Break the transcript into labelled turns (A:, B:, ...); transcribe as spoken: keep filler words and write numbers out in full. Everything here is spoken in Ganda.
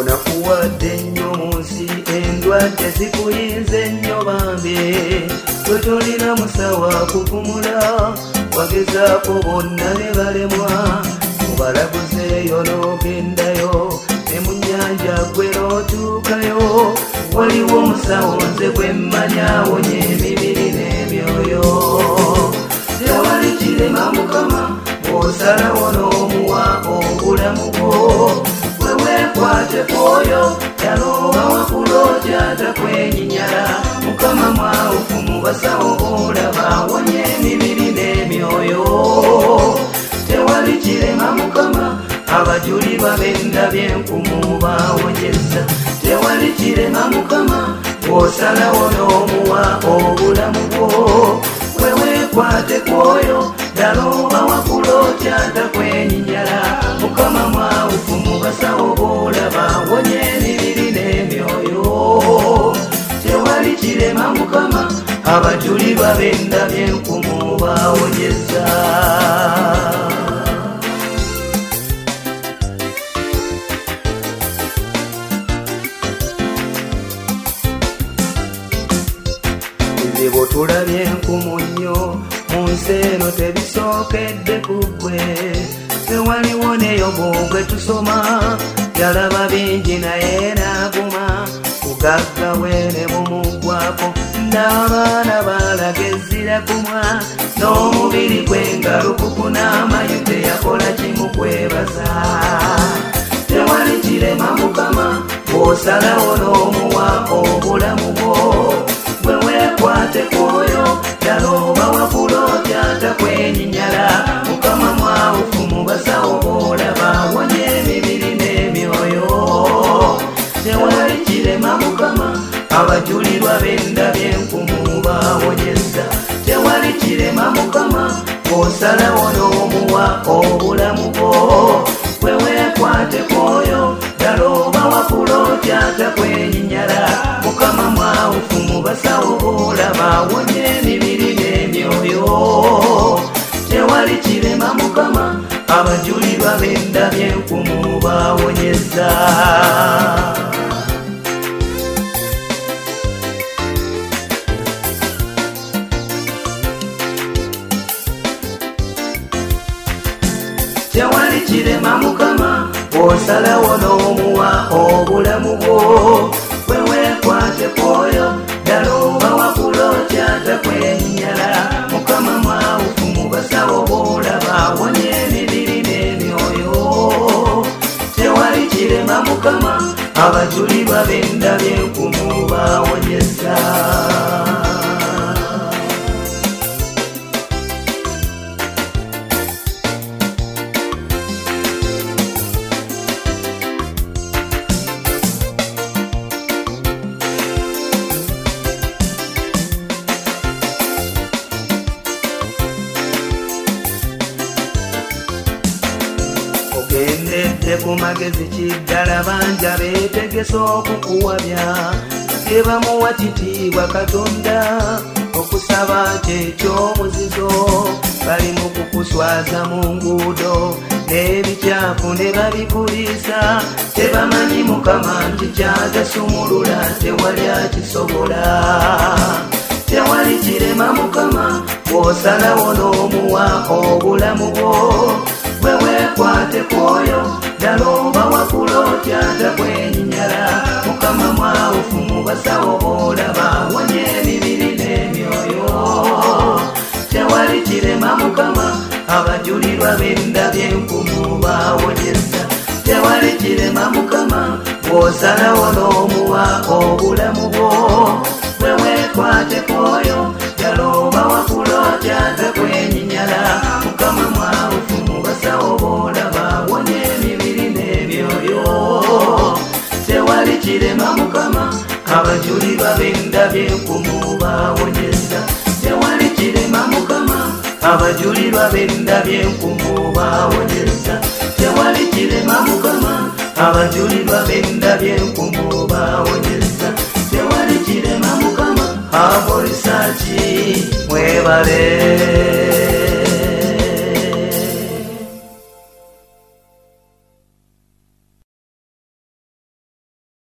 A: onakuwadde nnyo mu nsi endwadde zikuyinze nnyo bambi gwe tolina musawo akuvumula wagezaako bonna ne balemwa mubalaguzeeyo n'ogendayo ne mu nnyanja gwe n'otuukayo waliwo omusawo nze gwe mmanya awonya emibiri n'emyoyo tewali kirema mukama bw'osalawo n'omuwa obulamu bwo gwe weekwate kwoyo yalooba wakulooja takwenyinyala mukama mwawufu mu basawo olaba awonya emibiri n'emyoyo tewali kirema mukama abajuli babenda byenkumu bawonyeza tewali kirema mukama bw'osalawo n'omuwa obulamu bwo gwe weekwate kwoyo yalooba wakulooja takwenyinyala mukama mwawufu mu basawo olaba awonya emibiri n'emyoyo tewali kirema mukama abajuli babenda byenkumu bawonyeza ebizibu tulabye enkumu nnyo mu nsi eno tebisookedde ku ggwe tewaliwo neyobo gwe tusoma yalaba bingi naye n'aguma bugagga bwe ne bumuggwako n'abaana baalaga ezzira kumwa n'omubiri gwe nga lukuku n'amayu teyakola kimu kwebaza tewali kirema mukama bw'osalawo n'omuwa obulamu bwo gwe weekwate kwoyo yalooba wakulooja takwenyinyala mukama mwawufu mu basawo olaba awonya emibiri n'emyoyo tewali kirema mukama abajulirwa benda byenkumu bawonyeza tewali kirema mukama bw'osalawo n'omuwa obulamu bwo gwe weekwate kwoyo yalooba wakulooja takwenyinyala mukama mwawufu mu basawo olaba awonya emibiri n'emyoyo tewali kirema mukama abajulirwa benda byenkumu bawonyeza tewali kirema mukama bw'osalawo n'omuwa obulamu bwo gwe weekwate kwoyo yalooba wakulooja takwenyinyala mukama mwawufu mu basawo olaba awonya emibiri n'emyoyo tewali kirema mukama abajulirwa benda byenkumu bawonyeza ogendedde ku magezi kiddala banja beetegesa okukuwabya tebamuwa kitiibwa katonda okusaba kyekyomuzizo bali mu kukuswaza mu nguudo n'ebicaafu ne babikuliisa tebamanyi mukama nti kyagasumulula tewali akisobola tewali kirema mukama bw'osalawo n'omuwa obulamu bwo gwe weekwate kwoyo yalooba wakulooja takwenyinyala mukama mwawufu mu basawo olaba awonya emibiri n'emyoyo tewali kirema mukama abajulirwa benda byenkumu bawonyeza tewali kirema mukama bw'osalawo n'omuwa obulamu bwo gwe weekwate kwoyo yalooba wakulooja takwenyinyala mukama mwawufu mu basawo olaba awonya emibiri n'emyoyo tewali kirema mukama abajulirwa benda byenkumu bawonyeza tewali kirema mukama abajulirwa benda byenkumu bawonyeza tewali kirema mukama abajulirwa benda byenkumu bawonyeza tewali kirema mukama abo risaaki mwebale